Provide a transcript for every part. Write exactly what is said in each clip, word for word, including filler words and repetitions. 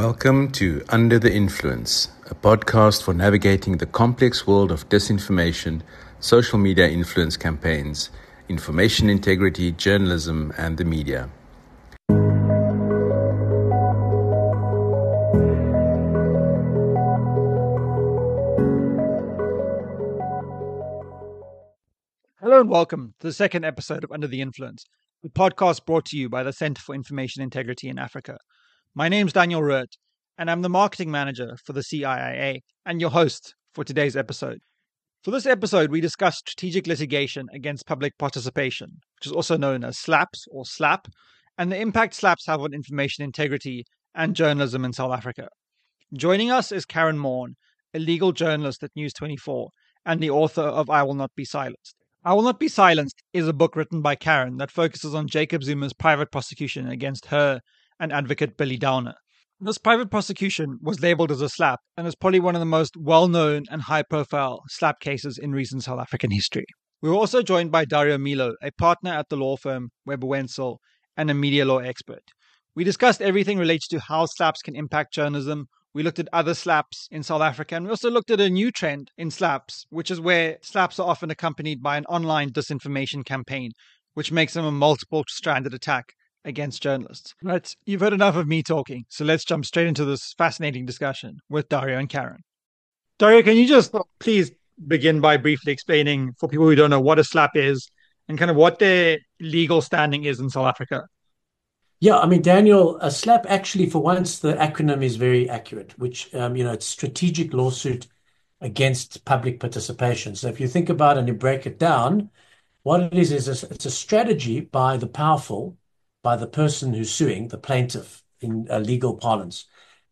Welcome to Under the Influence, a podcast for navigating the complex world of disinformation, social media influence campaigns, information integrity, journalism, and the media. Hello and welcome to the second episode of Under the Influence, the podcast brought to you by the Center for Information Integrity in Africa. My name's Daniel Roert, and I'm the marketing manager for the C I I A and your host for today's episode. For this episode, we discuss strategic litigation against public participation, which is also known as SLAPPs or SLAPP, and the impact SLAPPs have on information integrity and journalism in South Africa. Joining us is Karen Maughan, a legal journalist at News twenty-four and the author of I Will Not Be Silenced. I Will Not Be Silenced is a book written by Karen that focuses on Jacob Zuma's private prosecution against her and advocate Billy Downer. This private prosecution was labelled as a SLAPP and is probably one of the most well-known and high-profile SLAPP cases in recent South African history. We were also joined by Dario Milo, a partner at the law firm Webber Wentzel and a media law expert. We discussed everything related to how SLAPPs can impact journalism. We looked at other SLAPPs in South Africa, and we also looked at a new trend in SLAPPs, which is where SLAPPs are often accompanied by an online disinformation campaign, which makes them a multiple-stranded attack against journalists. Right, you've heard enough of me talking, so let's jump straight into this fascinating discussion with Dario and Karen. Dario, can you just please begin by briefly explaining, for people who don't know, what a SLAPP is and kind of what their legal standing is in South Africa? Yeah, I mean, Daniel, a SLAPP actually, for once, the acronym is very accurate, which, um, you know, it's strategic lawsuit against public participation. So if you think about it and you break it down, what it is, is a, it's a strategy by the powerful, by the person who's suing, the plaintiff in uh, legal parlance,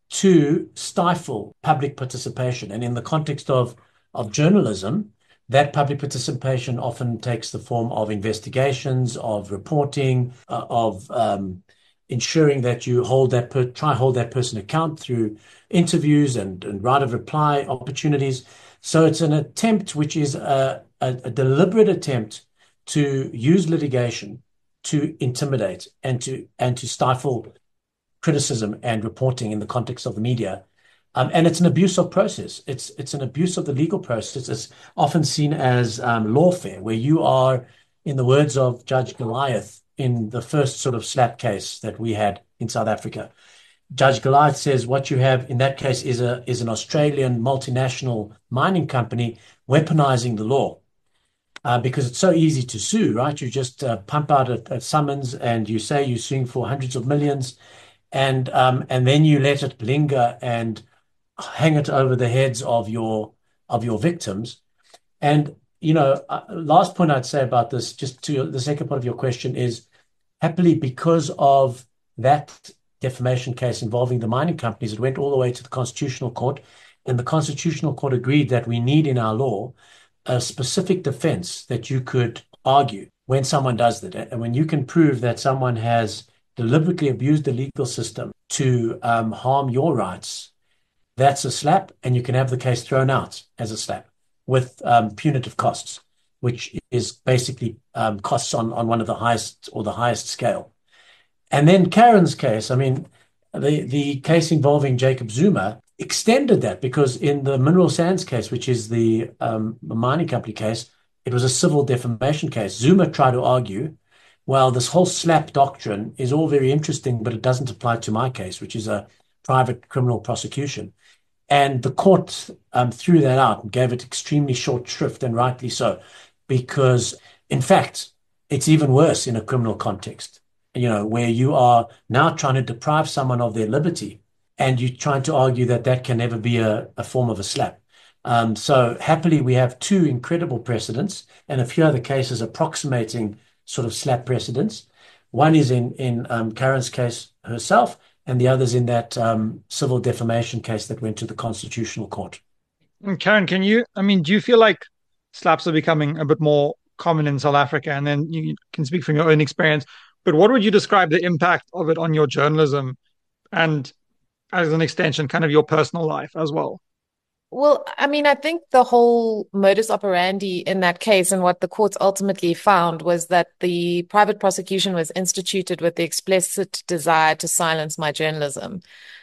to stifle public participation. And in the context of, of journalism, that public participation often takes the form of investigations, of reporting, uh, of um, ensuring that you hold that per- try hold that person account through interviews and, and right of reply opportunities. So it's an attempt which is a, a, a deliberate attempt to use litigation to intimidate and to and to stifle criticism and reporting in the context of the media. Um, and it's an abuse of process. It's it's an abuse of the legal process. It's often seen as um, lawfare, where you are, in the words of Judge Goliath in the first sort of SLAPP case that we had in South Africa, Judge Goliath says what you have in that case is a is an Australian multinational mining company weaponizing the law. Uh, because it's so easy to sue, right? You just uh, pump out a, a summons and you say you're suing for hundreds of millions, and um, and then you let it linger and hang it over the heads of your of your victims. And you know, uh, last point I'd say about this, just to the second part of your question, is happily because of that defamation case involving the mining companies, it went all the way to the Constitutional Court, and the Constitutional Court agreed that we need in our law a specific defense that you could argue when someone does that. And when you can prove that someone has deliberately abused the legal system to um, harm your rights, that's a SLAPP, and you can have the case thrown out as a SLAPP with um, punitive costs, which is basically um, costs on, on one of the highest or the highest scale. And then Karen's case, I mean, the, the case involving Jacob Zuma extended that, because in the mineral sands case, which is the um, mining company case, it was a civil defamation case. Zuma tried to argue, well, this whole SLAPP doctrine is all very interesting, but it doesn't apply to my case, which is a private criminal prosecution. And the court um, threw that out and gave it extremely short shrift, and rightly so, because, in fact, it's even worse in a criminal context, you know, where you are now trying to deprive someone of their liberty, and you're trying to argue that that can never be a, a form of a SLAPP. Um, so happily, we have two incredible precedents and a few other cases approximating sort of SLAPP precedents. One is in, in um, Karen's case herself, and the other's in that um, civil defamation case that went to the Constitutional Court. And Karen, can you, I mean, do you feel like SLAPPs are becoming a bit more common in South Africa? And then you can speak from your own experience, but what would you describe the impact of it on your journalism and, as an extension, kind of your personal life as well? Well, I mean, I think the whole modus operandi in that case and what the courts ultimately found was that the private prosecution was instituted with the explicit desire to silence my journalism.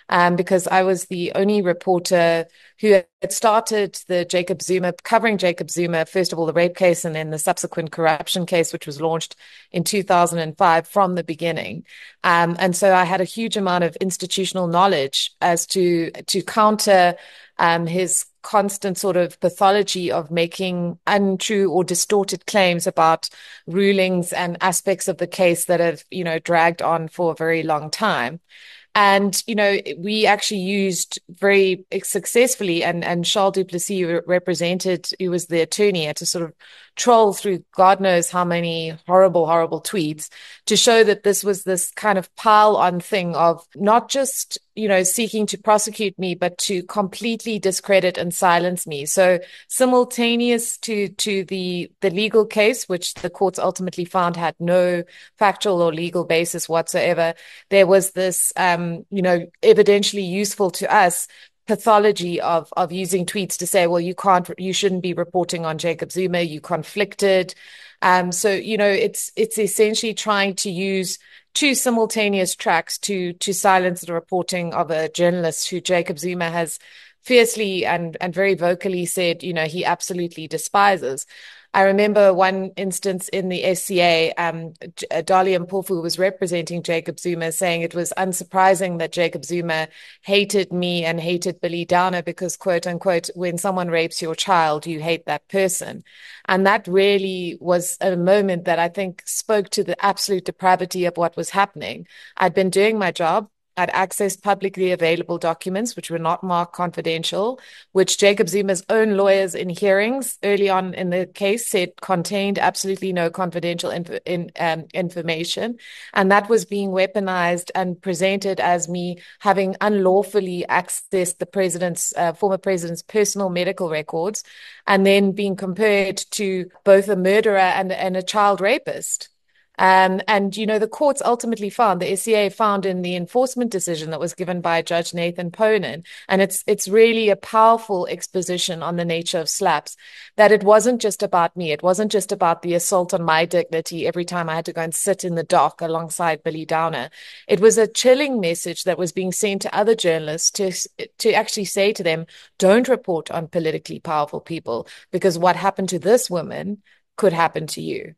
um, because I was the only reporter who had started the Jacob Zuma, covering Jacob Zuma, first of all, the rape case and then the subsequent corruption case, which was launched in two thousand five from the beginning. Um, and so I had a huge amount of institutional knowledge as to, to counter um, his constant sort of pathology of making untrue or distorted claims about rulings and aspects of the case that have, you know, dragged on for a very long time. And, you know, we actually used very successfully, and, and Charles du Plessis represented, he was the attorney, to sort of troll through God knows how many horrible, horrible tweets to show that this was this kind of pile on thing of not just, you know, seeking to prosecute me, but to completely discredit and silence me. So simultaneous to, to the, the legal case, which the courts ultimately found had no factual or legal basis whatsoever, there was this, um, you know, evidentially useful to us pathology of of using tweets to say, well, you can't, you shouldn't be reporting on Jacob Zuma, you conflicted. Um, so, you know, it's it's essentially trying to use two simultaneous tracks to to silence the reporting of a journalist who Jacob Zuma has fiercely and and very vocally said, you know, he absolutely despises. I remember one instance in the S C A, um, Dali Mpofu was representing Jacob Zuma, saying it was unsurprising that Jacob Zuma hated me and hated Billy Downer because, quote unquote, when someone rapes your child, you hate that person. And that really was a moment that I think spoke to the absolute depravity of what was happening. I'd been doing my job. I'd accessed publicly available documents, which were not marked confidential, which Jacob Zuma's own lawyers in hearings early on in the case said contained absolutely no confidential inf- in, um, information. And that was being weaponized and presented as me having unlawfully accessed the president's, uh, former president's personal medical records, and then being compared to both a murderer and, and a child rapist. Um, and, you know, the courts ultimately found, the S C A found in the enforcement decision that was given by Judge Nathan Ponin, and it's it's really a powerful exposition on the nature of slaps, that it wasn't just about me. It wasn't just about the assault on my dignity every time I had to go and sit in the dock alongside Billy Downer. It was a chilling message that was being sent to other journalists to, to actually say to them, don't report on politically powerful people, because what happened to this woman could happen to you.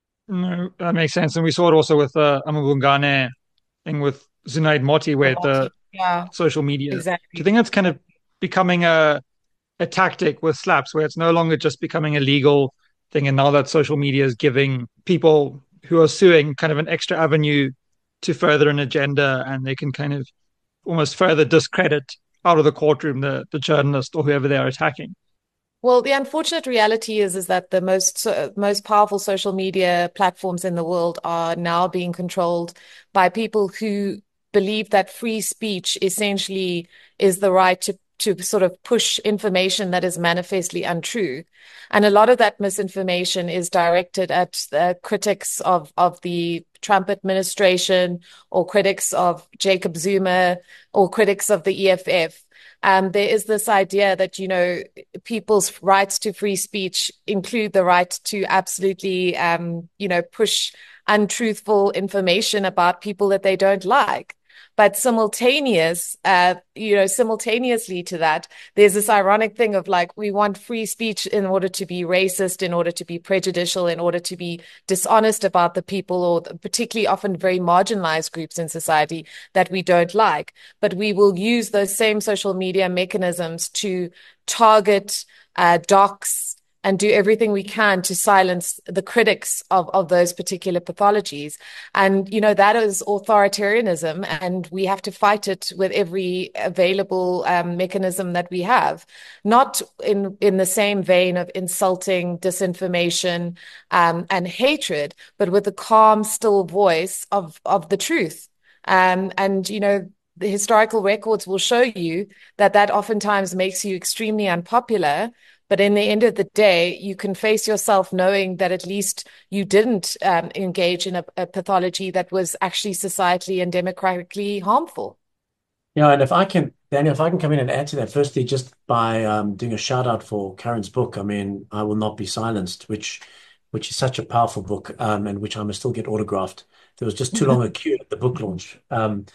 No, that makes sense. And we saw it also with the uh, Amabungane thing with Zunaid Moti, where the yeah, social media. exactly. Do you think that's kind of becoming a a tactic with slaps, where it's no longer just becoming a legal thing, and now that social media is giving people who are suing kind of an extra avenue to further an agenda, and they can kind of almost further discredit out of the courtroom the the journalist or whoever they are attacking? Well, the unfortunate reality is is that the most uh, most powerful social media platforms in the world are now being controlled by people who believe that free speech essentially is the right to to sort of push information that is manifestly untrue. And a lot of that misinformation is directed at the critics of of the Trump administration, or critics of Jacob Zuma, or critics of the E F F. Um, there is this idea that, you know, people's rights to free speech include the right to absolutely, um, you know, push untruthful information about people that they don't like. But simultaneous, uh, you know, simultaneously to that, there's this ironic thing of like, we want free speech in order to be racist, in order to be prejudicial, in order to be dishonest about the people, or particularly often very marginalized groups in society that we don't like. But we will use those same social media mechanisms to target, uh, docs, and do everything we can to silence the critics of, of those particular pathologies. And, you know, that is authoritarianism, and we have to fight it with every available um, mechanism that we have, not in, in the same vein of insulting, disinformation, um, and hatred, but with the calm, still voice of, of the truth. Um, and, you know, the historical records will show you that that oftentimes makes you extremely unpopular. But in the end of the day, you can face yourself knowing that at least you didn't um, engage in a, a pathology that was actually societally and democratically harmful. Yeah, and if I can, Daniel, if I can come in and add to that, firstly, just by um, doing a shout out for Karen's book, I mean, I Will Not Be Silenced, which which is such a powerful book, um, and which I must still get autographed. There was just too long a queue at the book launch. Um,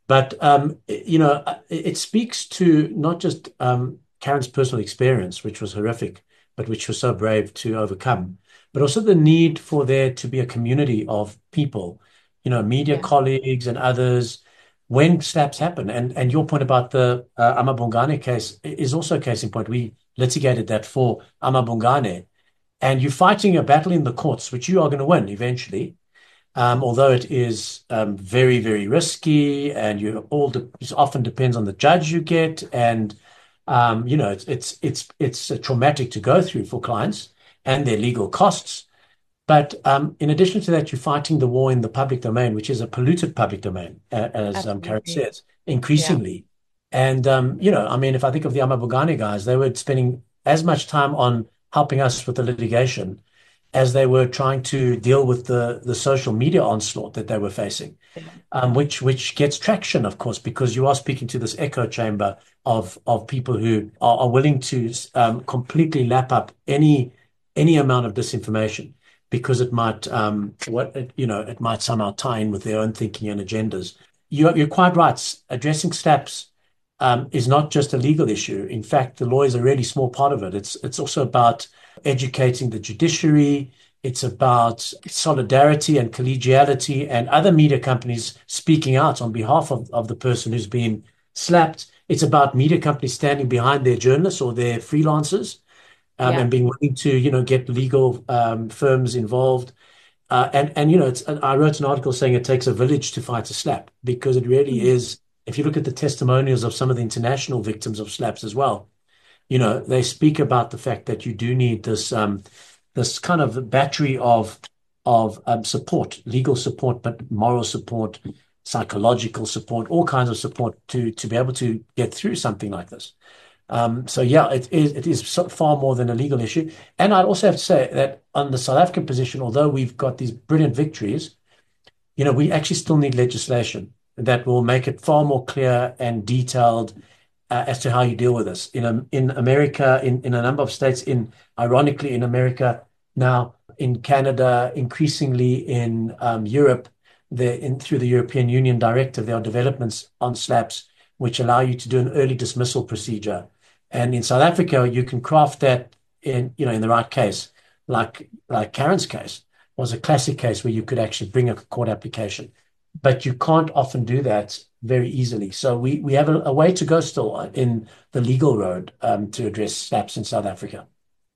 But um, you know, it, it speaks to not just um, Karen's personal experience, which was horrific, but which was so brave to overcome, but also the need for there to be a community of people, you know, media Yeah. colleagues and others when slaps happen. And and your point about the uh, Amabongane case is also a case in point. We litigated that for Amabongane, and you're fighting a battle in the courts, which you are going to win eventually. Um, although it is um, very, very risky, and you all de it often depends on the judge you get, and um, you know it's it's it's it's uh, traumatic to go through for clients and their legal costs. But um, in addition to that, you're fighting the war in the public domain, which is a polluted public domain, uh, as um, Karen Absolutely. says, Yeah. increasingly. And um, you know, I mean, if I think of the Amabugani guys, they were spending as much time on helping us with the litigation as they were trying to deal with the the social media onslaught that they were facing, Yeah. um, which which gets traction, of course, because you are speaking to this echo chamber of of people who are, are willing to um, completely lap up any any amount of disinformation because it might um, what it, you know it might somehow tie in with their own thinking and agendas. You're, you're quite right. Addressing SLAPS um, is not just a legal issue. In fact, the law is a really small part of it. It's it's also about educating the judiciary. It's about solidarity and collegiality and other media companies speaking out on behalf of, of the person who's been slapped. It's about media companies standing behind their journalists or their freelancers um, Yeah. and being willing to, you know, get legal um, firms involved. Uh, and, and, you know, it's, I wrote an article saying it takes a village to fight a slap because it really Mm. is. If you look at the testimonials of some of the international victims of slaps as well, you know, they speak about the fact that you do need this um, this kind of battery of of um, support, legal support, but moral support, psychological support, all kinds of support to to be able to get through something like this. Um, so yeah, it is it is so far more than a legal issue. And I'd also have to say that on the South African position, although we've got these brilliant victories, you know, we actually still need legislation that will make it far more clear and detailed uh, as to how you deal with this. In um, in America, in, in a number of states, in ironically in America now, in Canada, increasingly in um, Europe, the in through the European Union directive, there are developments on SLAPS which allow you to do an early dismissal procedure. And in South Africa, you can craft that in you know in the right case, like like Karen's case was a classic case where you could actually bring a court application, but you can't often do that very easily. So we we have a, a way to go still in the legal road um, to address SLAPS in South Africa.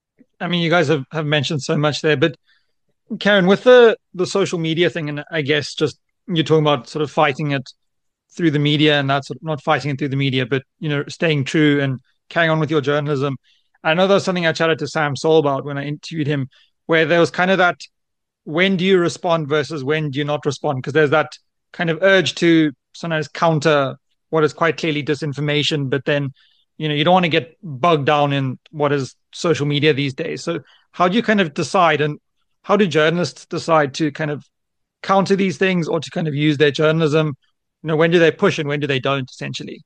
I mean, you guys have, have mentioned so much there, but Karen, with the the social media thing, and I guess just you're talking about sort of fighting it through the media, and that's not fighting it through the media, but you know, staying true and carrying on with your journalism. I know there's something I chatted to Sam Soul about when I interviewed him, where there was kind of that when do you respond versus when do you not respond? Because there's that kind of urge to sometimes counter what is quite clearly disinformation, but then you know you don't want to get bogged down in what is social media these days. So how do you kind of decide, and how do journalists decide to kind of counter these things or to kind of use their journalism? You know, when do they push and when do they don't, essentially?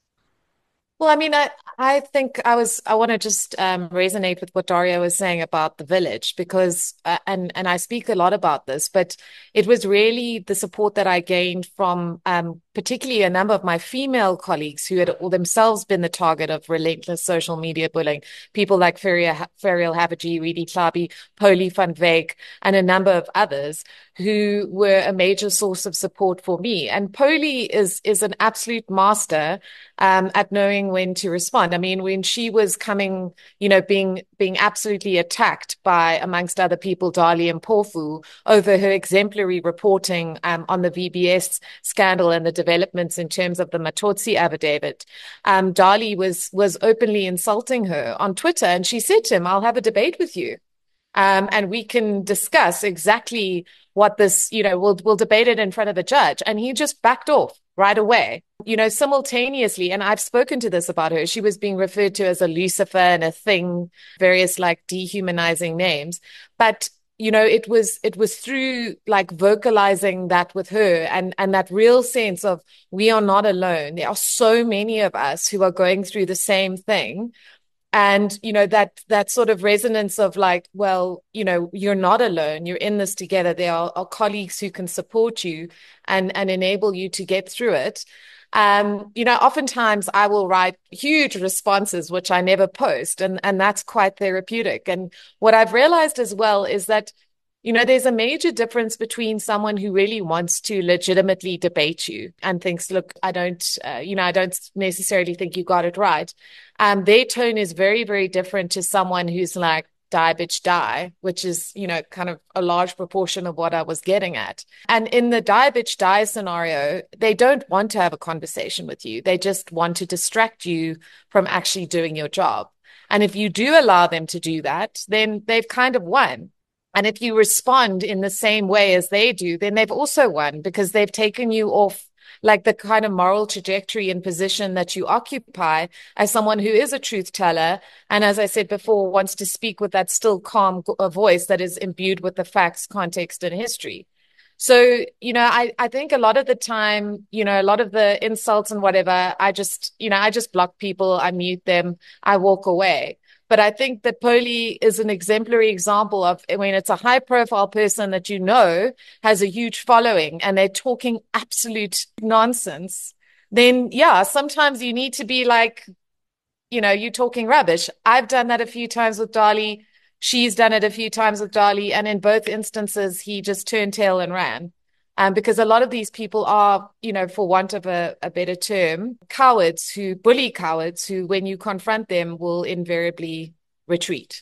Well, I mean, I, I think I was, I want to just um, resonate with what Dario was saying about the village because, uh, and, and I speak a lot about this, but it was really the support that I gained from um, particularly a number of my female colleagues who had all themselves been the target of relentless social media bullying. People like Ferial Habaji, Redi Tlabi, Poli van Wyk, and a number of others who were a major source of support for me. And Poli is, is an absolute master um, at knowing when to respond. I mean, when she was coming, you know, being being absolutely attacked by, amongst other people, Dali and Porfu over her exemplary reporting um, on the V B S scandal and the developments in terms of the Matotsi affidavit, um, Dali was was openly insulting her on Twitter, and she said to him, "I'll have a debate with you." Um, and we can discuss exactly what this, you know, we'll, we'll debate it in front of a judge. And he just backed off right away, you know, simultaneously. And I've spoken to this about her. She was being referred to as a Lucifer and a thing, various like dehumanizing names. But, you know, it was, it was through like vocalizing that with her and, and that real sense of we are not alone. There are so many of us who are going through the same thing. And, you know, that that sort of resonance of like, well, you know, you're not alone. You're in this together. There are, are colleagues who can support you and, and enable you to get through it. Um, you know, oftentimes I will write huge responses, which I never post, and, and that's quite therapeutic. And what I've realized as well is that, you know, there's a major difference between someone who really wants to legitimately debate you and thinks, look, I don't, uh, you know, I don't necessarily think you got it right. Um, their tone is very, very different to someone who's like, die, bitch, die, which is, you know, kind of a large proportion of what I was getting at. And in the die, bitch, die scenario, they don't want to have a conversation with you. They just want to distract you from actually doing your job. And if you do allow them to do that, then they've kind of won. And if you respond in the same way as they do, then they've also won because they've taken you off like the kind of moral trajectory and position that you occupy as someone who is a truth teller. And as I said before, wants to speak with that still calm voice that is imbued with the facts, context, and history. So, you know, I, I think a lot of the time, you know, a lot of the insults and whatever, I just, you know, I just block people, I mute them, I walk away. But I think that Polly is an exemplary example of when it's a high profile person that you know has a huge following and they're talking absolute nonsense, then yeah, sometimes you need to be like, you know, you're talking rubbish. I've done that a few times with Dali. She's done it a few times with Dali. And in both instances, he just turned tail and ran. Um, because a lot of these people are, you know, for want of a, a better term, cowards who bully cowards who, when you confront them, will invariably retreat.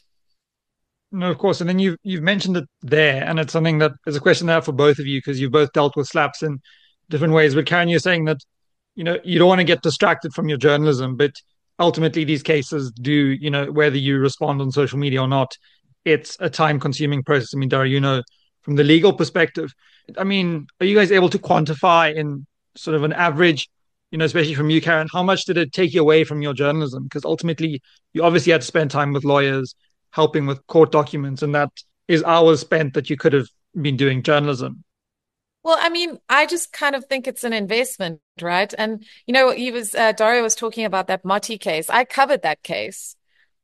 No, of course. And then you've, you've mentioned it there, and it's something that is a question there for both of you because you've both dealt with slaps in different ways. But Karen, you're saying that, you know, you don't want to get distracted from your journalism, but ultimately these cases do, you know, whether you respond on social media or not, it's a time consuming process. I mean, Dara, you know, from the legal perspective, I mean, are you guys able to quantify in sort of an average, you know, especially from you, Karen, how much did it take you away from your journalism? Because ultimately, you obviously had to spend time with lawyers, helping with court documents, and that is hours spent that you could have been doing journalism. Well, I mean, I just kind of think it's an investment, right? And, you know, he was, uh, Dario was talking about that Motti case. I covered that case.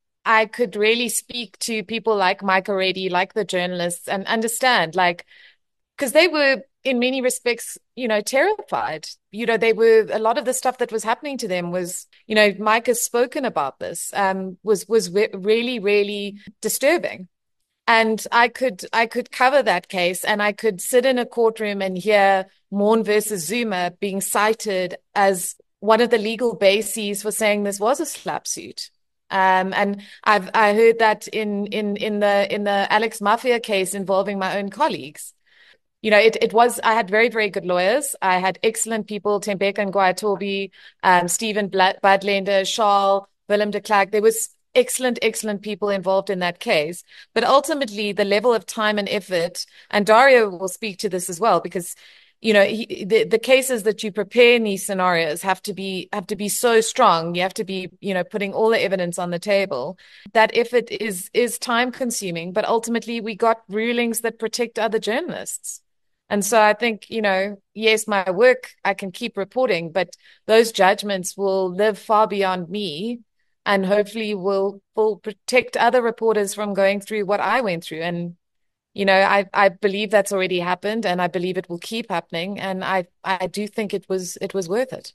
I could really speak to people like Mike O'Reilly, like the journalists, and understand, like, because they were in many respects, you know, terrified. You know, they were, a lot of the stuff that was happening to them was, you know, Mike has spoken about this, um, was, was really, really disturbing. And I could, I could cover that case and I could sit in a courtroom and hear Mourn versus Zuma being cited as one of the legal bases for saying this was a slap suit. Um, and I've, I heard that in, in, in the, in the Alex Mafia case involving my own colleagues. You know, it, it was, I had very, very good lawyers. I had excellent people, Tembeka and Guayatobi, um, Stephen Budlender, Charles, Willem de Klerk. There was excellent, excellent people involved in that case. But ultimately, the level of time and effort, and Dario will speak to this as well, because you know, he, the, the cases that you prepare in these scenarios have to be have to be so strong. You have to be, you know, putting all the evidence on the table. That effort is is time consuming, but ultimately we got rulings that protect other journalists. And so I think, you know, yes, my work, I can keep reporting, but those judgments will live far beyond me and hopefully will will protect other reporters from going through what I went through. And you know, I, I believe that's already happened and I believe it will keep happening. And I, I do think it was, it was worth it.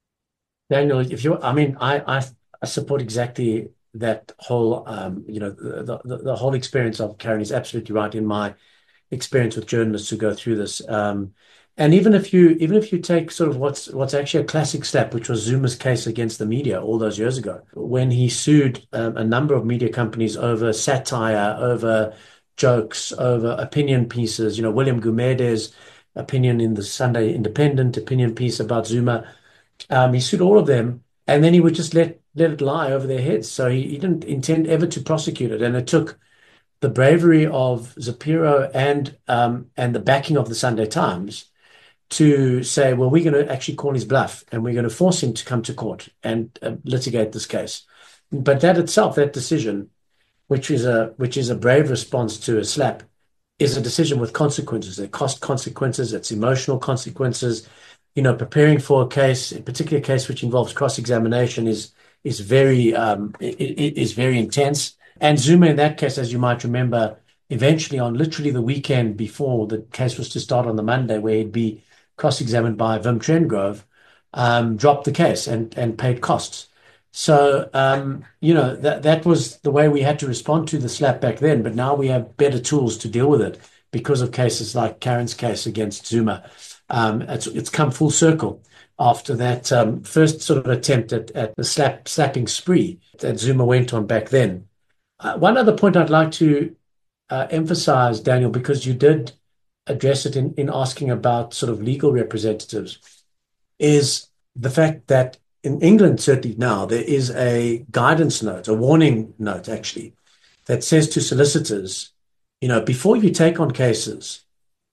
Daniel, if you, I mean, I, I, I support exactly that whole, um, you know, the, the, the whole experience of Karen is absolutely right in my experience with journalists who go through this. Um, and even if you, even if you take sort of what's, what's actually a classic slap, which was Zuma's case against the media all those years ago, when he sued um, a number of media companies over satire, over jokes, over opinion pieces, you know, William Gumede's opinion in the Sunday Independent opinion piece about Zuma. Um, he sued all of them, and then he would just let let it lie over their heads. So he, he didn't intend ever to prosecute it. And it took the bravery of Zapiro and um, and the backing of the Sunday Times to say, well, we're going to actually call his bluff, and we're going to force him to come to court and uh, litigate this case. But that itself, that decision, which is a which is a brave response to a slap, is a decision with consequences. It cost consequences, it's emotional consequences. You know, preparing for a case, a particular case which involves cross-examination, is is very um, is very intense. And Zuma, in that case, as you might remember, eventually on literally the weekend before the case was to start on the Monday, where he'd be cross-examined by Wim Trengove, um, dropped the case and and paid costs. So, um, you know, that that was the way we had to respond to the slap back then. But now we have better tools to deal with it because of cases like Karen's case against Zuma. Um, it's, it's come full circle after that um, first sort of attempt at, at the slap slapping spree that Zuma went on back then. Uh, one other point I'd like to uh, emphasize, Daniel, because you did address it in, in asking about sort of legal representatives, is the fact that in England, certainly now, there is a guidance note, a warning note, actually, that says to solicitors, you know, before you take on cases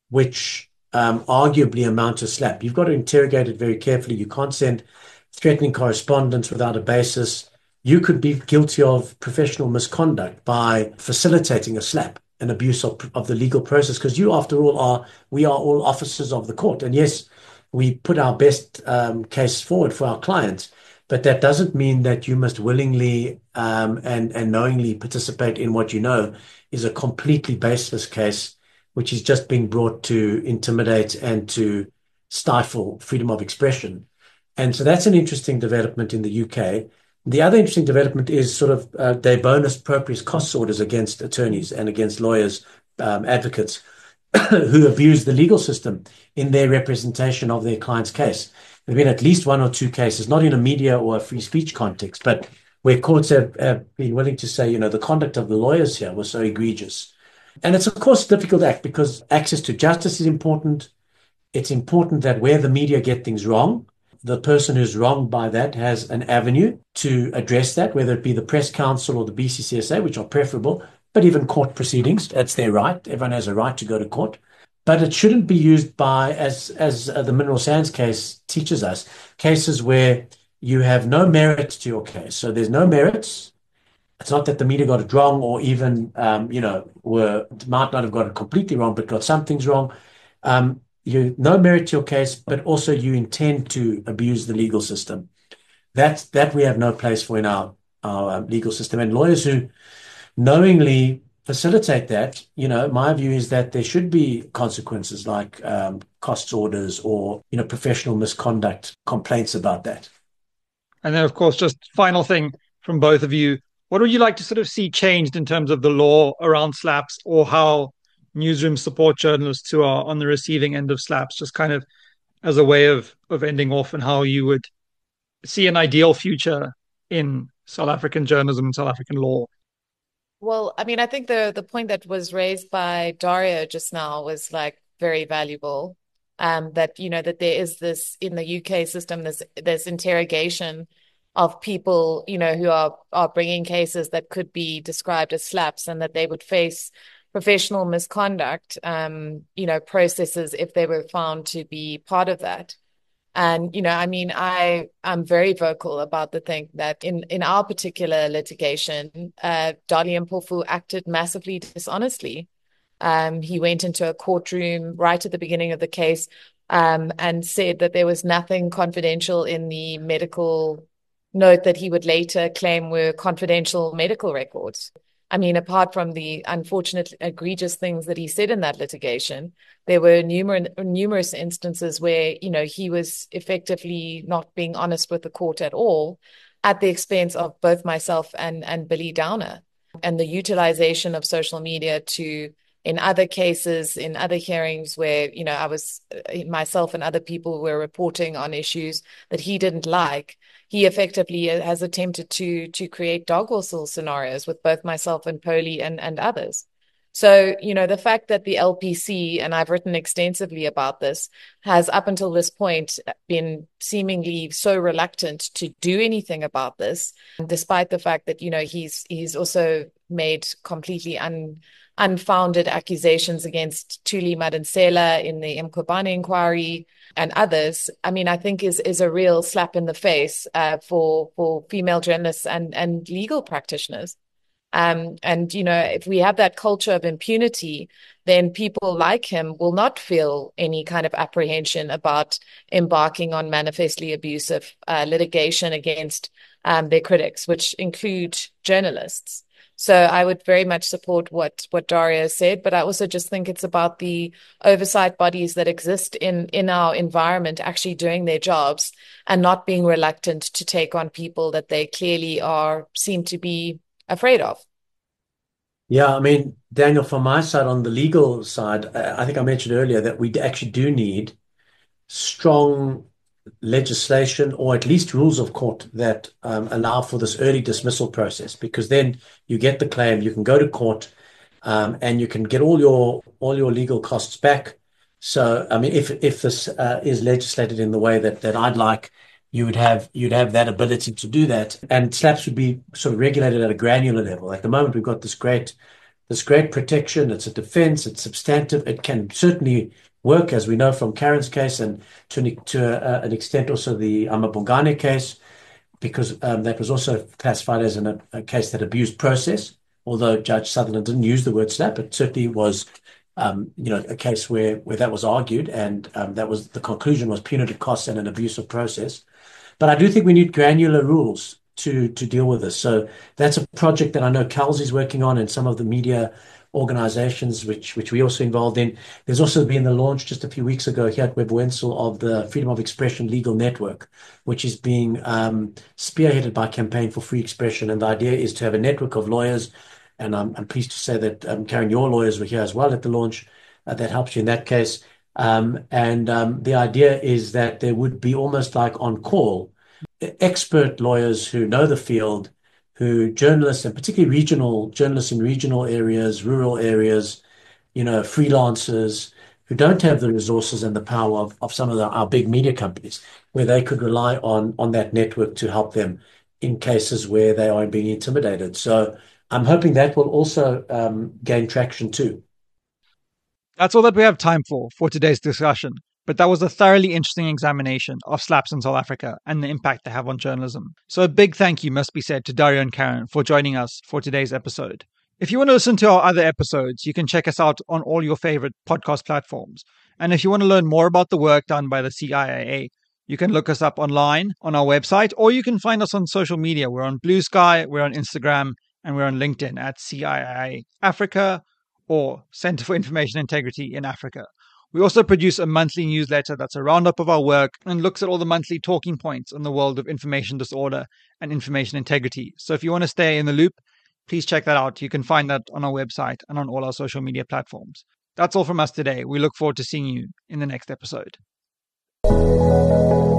which um, arguably amount to slap, you've got to interrogate it very carefully. You can't send threatening correspondence without a basis. You could be guilty of professional misconduct by facilitating a slap, an abuse of, of the legal process, because you, after all, are, we are all officers of the court. And yes, we put our best um, case forward for our clients, but that doesn't mean that you must willingly um, and, and knowingly participate in what you know is a completely baseless case, which is just being brought to intimidate and to stifle freedom of expression. And so that's an interesting development in the U K. The other interesting development is sort of uh, de bonus proprius costs orders against attorneys and against lawyers, um, advocates, who abuse the legal system in their representation of their client's case. There have been at least one or two cases, not in a media or a free speech context, but where courts have, have been willing to say, you know, the conduct of the lawyers here was so egregious. And it's, of course, a difficult act because access to justice is important. It's important that where the media get things wrong, the person who's wronged by that has an avenue to address that, whether it be the Press Council or the B C C S A, which are preferable, but even court proceedings, that's their right. Everyone has a right to go to court. But it shouldn't be used by, as as uh, the mineral sands case teaches us, cases where you have no merit to your case. So there's no merits. It's not that the media got it wrong or even, um, you know, were might not have got it completely wrong, but got some things wrong. Um, you no merit to your case, but also you intend to abuse the legal system. That, that we have no place for in our, our um, legal system. And lawyers who knowingly facilitate that, you know, my view is that there should be consequences like um, costs orders or, you know, professional misconduct complaints about that. And then, of course, just final thing from both of you, what would you like to sort of see changed in terms of the law around slaps or how newsrooms support journalists who are on the receiving end of slaps, just kind of as a way of, of ending off, and how you would see an ideal future in South African journalism and South African law? Well, I mean, I think the the point that was raised by Dario just now was like very valuable. Um, that, you know, that there is this in the U K system, this this interrogation of people, you know, who are are bringing cases that could be described as slaps, and that they would face professional misconduct, um, you know, processes if they were found to be part of that. And, you know, I mean, I am very vocal about the thing that in, in our particular litigation, uh, Dali Mpofu acted massively dishonestly. Um, he went into a courtroom right at the beginning of the case um, and said that there was nothing confidential in the medical note that he would later claim were confidential medical records. I mean, apart from the unfortunate, egregious things that he said in that litigation, there were numerous numerous instances where, you know, he was effectively not being honest with the court at all, at the expense of both myself and and Billy Downer, and the utilization of social media to, in other cases, in other hearings where, you know, I was myself and other people were reporting on issues that he didn't like. He effectively has attempted to to create dog whistle scenarios with both myself and Poli and, and others. So, you know, the fact that the L P C, and I've written extensively about this, has up until this point been seemingly so reluctant to do anything about this, despite the fact that, you know, he's he's also made completely un, unfounded accusations against Thuli Madonsela in the Mkhwebane inquiry and others, I mean, I think is is a real slap in the face uh, for for female journalists and and legal practitioners. Um, and, you know, if we have that culture of impunity, then people like him will not feel any kind of apprehension about embarking on manifestly abusive uh, litigation against um, their critics, which include journalists. So I would very much support what what Dario said, but I also just think it's about the oversight bodies that exist in in our environment actually doing their jobs and not being reluctant to take on people that they clearly are seem to be afraid of. Yeah, I mean, Daniel, from my side, on the legal side, I I think I mentioned earlier that we actually do need strong legislation or at least rules of court that um, allow for this early dismissal process, because then you get the claim, you can go to court, um, and you can get all your all your legal costs back. So, I mean, if if this uh, is legislated in the way that that I'd like, you would have you'd have that ability to do that, and SLAPPs would be sort of regulated at a granular level. At the moment, we've got this great this great protection. It's a defense. It's substantive. It can certainly work, as we know from Karen's case, and to an, to a, an extent also the Amabongane case, because um, that was also classified as an, a case that abused process. Although Judge Sutherland didn't use the word slap, it certainly was, um, you know, a case where where that was argued, and um, that was the conclusion was punitive costs and an abuse of process. But I do think we need granular rules to to deal with this. So that's a project that I know Kelsey's working on, and some of the media organizations which which we also involved in. There's also been the launch just a few weeks ago here at Web Wensel of the Freedom of Expression Legal Network, which is being um, spearheaded by Campaign for Free Expression. And the idea is to have a network of lawyers. And I'm, I'm pleased to say that, um, Karen, your lawyers were here as well at the launch. Uh, that helps you in that case. Um, and um, the idea is that there would be almost like on call expert lawyers who know the field, who journalists, and particularly regional journalists in regional areas, rural areas, you know, freelancers who don't have the resources and the power of, of some of the, our big media companies, where they could rely on, on that network to help them in cases where they are being intimidated. So I'm hoping that will also um, gain traction too. That's all that we have time for for today's discussion. But that was a thoroughly interesting examination of SLAPPs in South Africa and the impact they have on journalism. So a big thank you must be said to Dario and Karen for joining us for today's episode. If you want to listen to our other episodes, you can check us out on all your favorite podcast platforms. And if you want to learn more about the work done by the C I I A, you can look us up online on our website, or you can find us on social media. We're on Blue Sky, we're on Instagram, and we're on LinkedIn at C I I A Africa or Center for Information Integrity in Africa. We also produce a monthly newsletter that's a roundup of our work and looks at all the monthly talking points in the world of information disorder and information integrity. So if you want to stay in the loop, please check that out. You can find that on our website and on all our social media platforms. That's all from us today. We look forward to seeing you in the next episode.